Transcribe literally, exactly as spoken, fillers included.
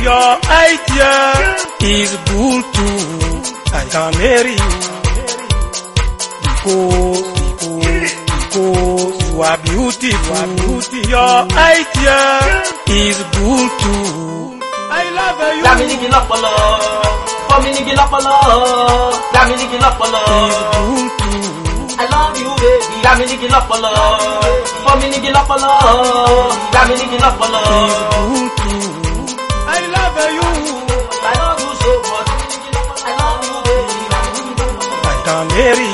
Your idea is good too. I can marry you because, because, because you are beautiful. Your idea is good too. I love you. Laminigi lopolo, Pominigi lopolo, Laminigi lopolo. Is good too. I love you, baby. Laminigi lopolo, Pominigi lopolo, Laminigi lopolo. Is good too. I love you. I love you so much. I love you, baby. I can marry